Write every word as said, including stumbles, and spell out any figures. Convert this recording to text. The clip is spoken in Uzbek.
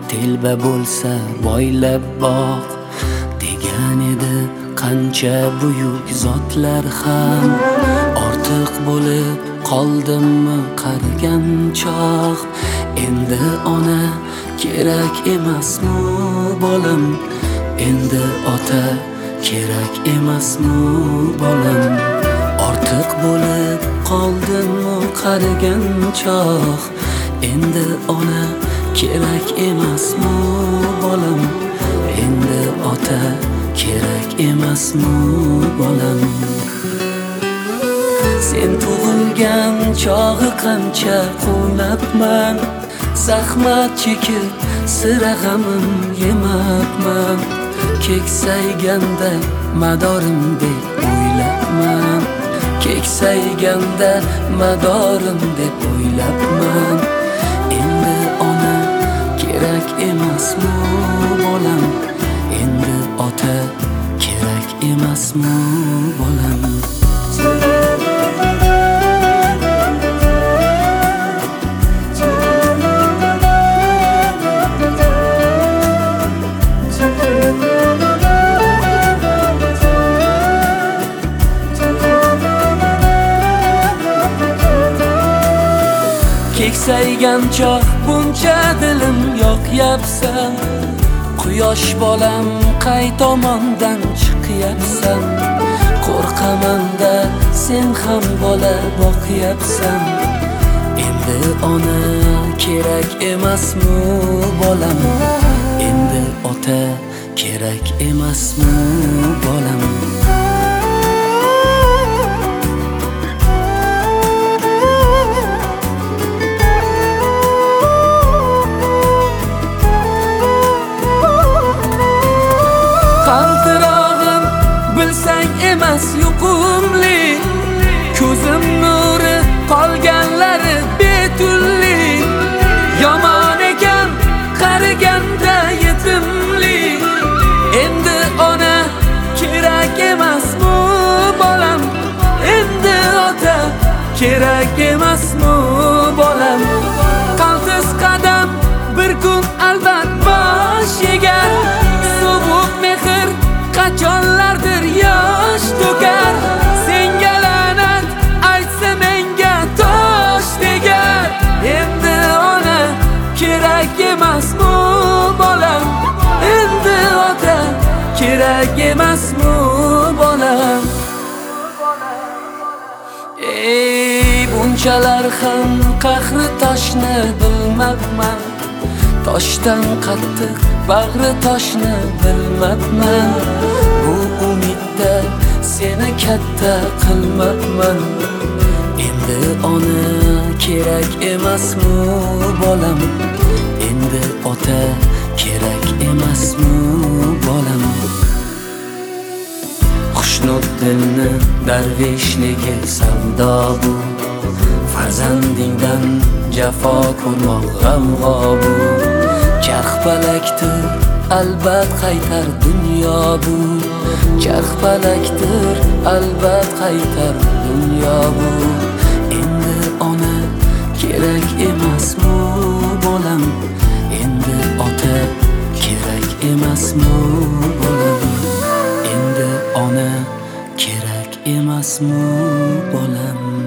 telba bo'lsa boylab boq degan edi. Qancha buyuk zotlar ham ortiq bo'lib qoldimmi qarigan choq. Endi ona kerak emasmi bolam, endi ota kerak emasmi bolam. Ortiq bo'lib qoldimmi qarigan choq. Endi ona kerak emasmi bolam, endi ota kerak emasmi bolam. Sen tug'ilgan chog'i qancha quvnabman, zahmat chekib sira g'amim yemabman. Keksayganda madorim deb o'ylabman, keksayganda madorim deb o'ylabman. Endi ona kerak emasmi bolam, endi ota kerak emasmi bolam. Keksaygan choq buncha dilim yoqyapsan. Quyosh bolam qay tomondan chiqyapsan. Qo'rqamanda sen ham bola boqyapsan. Endi ona kerak emasmi bolam, endi ota kerak emasmi bolam. Qaltirog'im bilsang emas yuqumli, ko'zim nuri qolganlari betulli. Yomon ekan qariganda yetimli. Endi ona kerak emasmi bolam, endi ota kerak emasmi bolam. Qaltis qadam bir kun albat bosh egar. Sovuq mehr qachonlardir yosh to'kar. Senga la'nat aytsa menga tosh tegar. Endi ona kerak emasmi bolam, endi ota kerak emasmi bolam. Ey bunchalar ham qahri toshni bilmabman, toshdan qattiq bag'ri toshni bilmabman. Bu umidda seni katta qilmabman. Endi ona kerak emasmi bolam, endi ota kerak emasmi bolam. Xushnud dilni darvishligi savdo bu, farzandingdan jafo ko'rmoq g'amg'o bu. Charxpalakdir albat qaytar dunyo bu, charxpalakdir albat qaytar dunyo bu. Endi ona kerak emasmi bolam, endi ota kerak emasmi bolam. Endi ona kerak emasmi bolam.